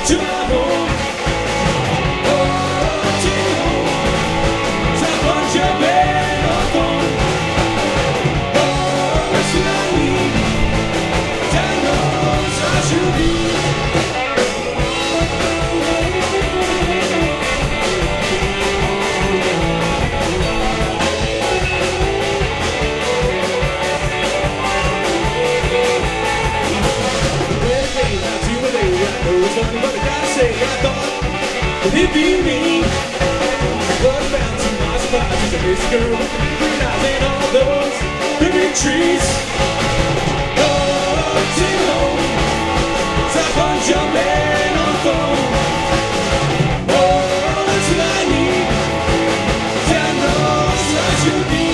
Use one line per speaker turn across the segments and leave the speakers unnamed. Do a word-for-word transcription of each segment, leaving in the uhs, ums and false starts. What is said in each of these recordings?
to my home. Oh, take me home. Stop on your bed on phone. Oh, that's what I need. God knows I should be. Nothing but I gotta say, I thought that it'd be me. But found to my surprise is a Miss girl with the green eyes and all those big trees. Oh, take me home. Stop on jumping on the phone. Oh, that's what I need. God knows I should be.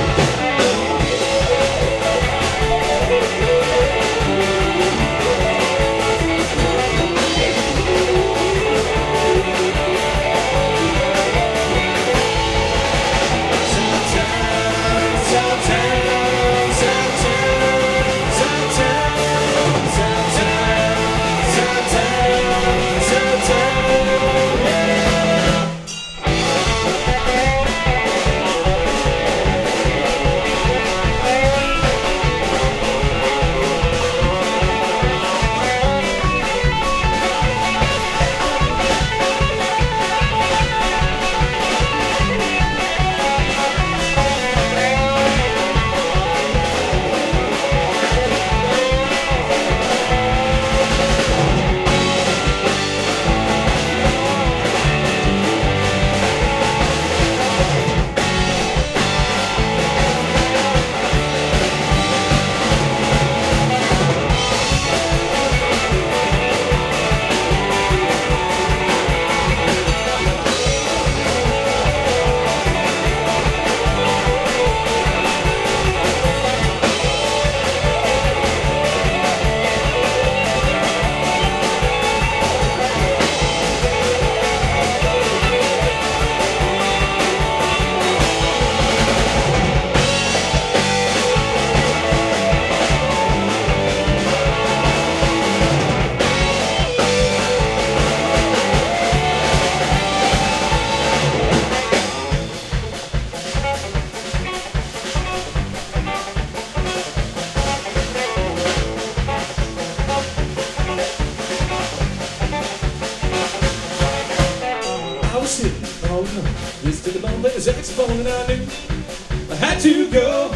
Oh no, this to the bone, play the saxophone, and I knew I had to go.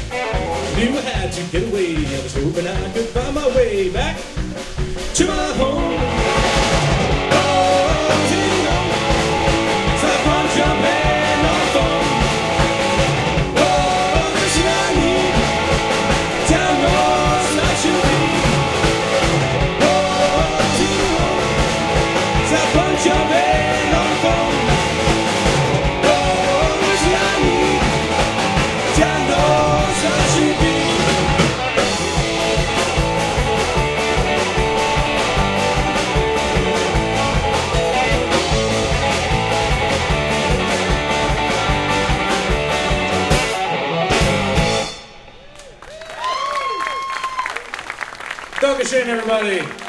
I knew I had to get away. I was hoping I could find my way back to my home. Oh, take me home. Stop on jumping on the phone. Oh, that's what I need. Down north I should be. Oh, take me home. Stop on jumping on the phone. Dankeschön, everybody.